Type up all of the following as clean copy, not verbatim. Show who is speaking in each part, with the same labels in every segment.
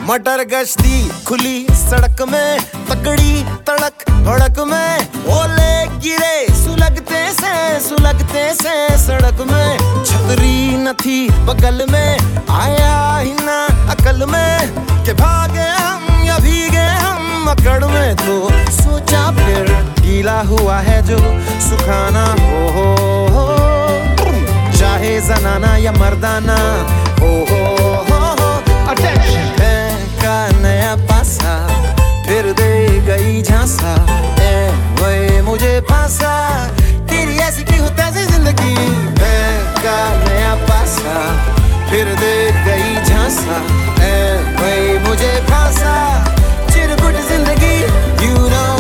Speaker 1: मटर गश्ती खुली सड़क में, तगड़ी तड़क भड़क में, ओले गिरे सुलगते से सड़क में। छतरी न थी बगल में, आया ही ना अकल में कि भागे हम या भीगे हम अकड़ में। तो सोचा फिर गीला हुआ है जो सुखाना हो, चाहे जनाना या मर्दाना हो। अटेंशन का नया पासा फिर दे गई झांसा, ए वही मुझे फांसा, तेरी ऐसी की होता है जिंदगी। का नया पासा फिर दे गई झांसा, ए वही मुझे फांसा, चिरकुट जिंदगी you know।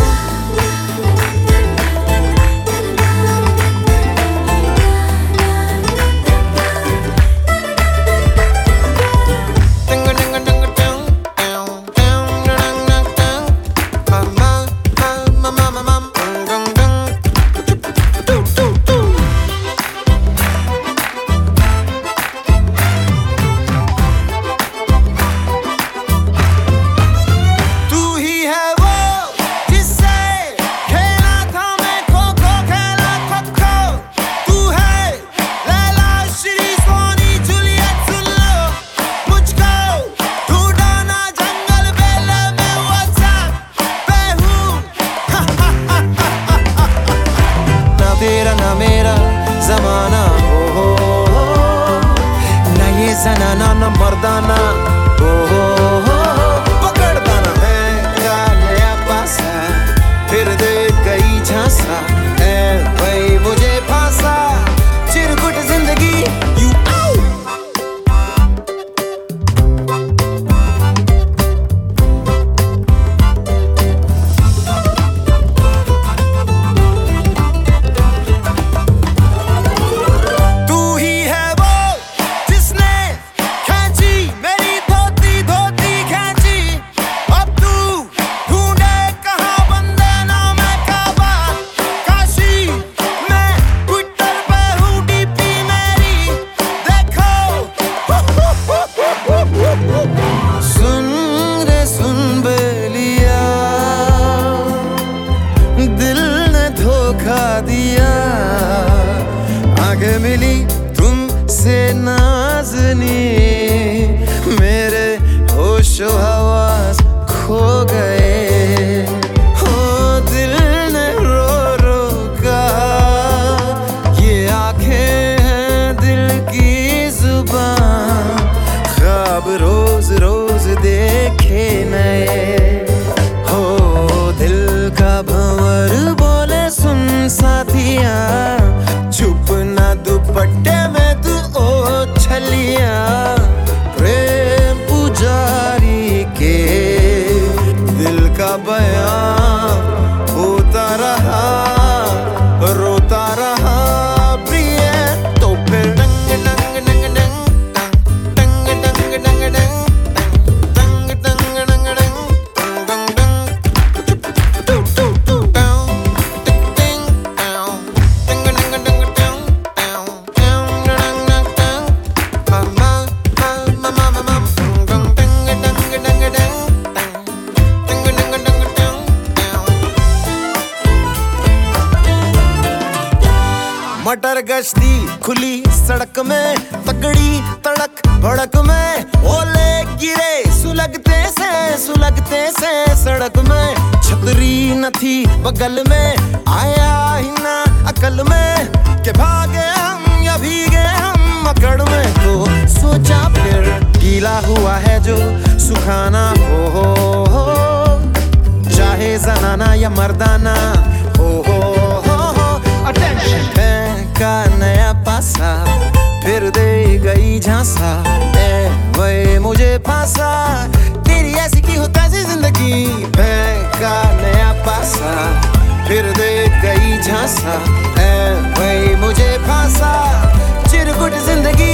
Speaker 1: तेरा ना मेरा जमाना हो, ना ये जनाना ना मर्दाना हो। पकड़ता ना है का नया पासा फिर दे गई झांसा, ए वही मुझे फांसा, चिरकुट जिंदगी you दिया। आगे मिली तुमसे नाज़नी, मेरे होशो हवास खो गए। हो दिल ने रो रो कहा, ये आंखें हैं दिल की जुबान, ख्वाब रोज रोज देखे नए। हो दिल का भंवर बोले सुन साथिया, छुप ना दुपट्टे में तू ओ छलिया। प्रेम पुजारी के दिल का बयां होता रहा, रोता रहा प्रिय। तो फिर डंग डंग डंग डंग डंग डंग डंग डंग डंग डंग डंग डंग मटर गश्ती खुली सड़क में, तगड़ी तड़क भड़क में, ओले गिरे सुलगते से सड़क में। छतरी न थी बगल में, आया ही ना अकल में कि भागे हम या भीगे हम अकड़ में। तो सोचा फिर गीला हुआ है जो सुखाना हो, चाहे जनाना या मर्दाना हो। अटेंशन का नया पासा फिर दे गई झांसा, ए वही मुझे फांसा, तेरी ऐसी की होता है जिंदगी। का नया पासा फिर दे गई झांसा, ए वही मुझे फांसा, चिरकुट जिंदगी।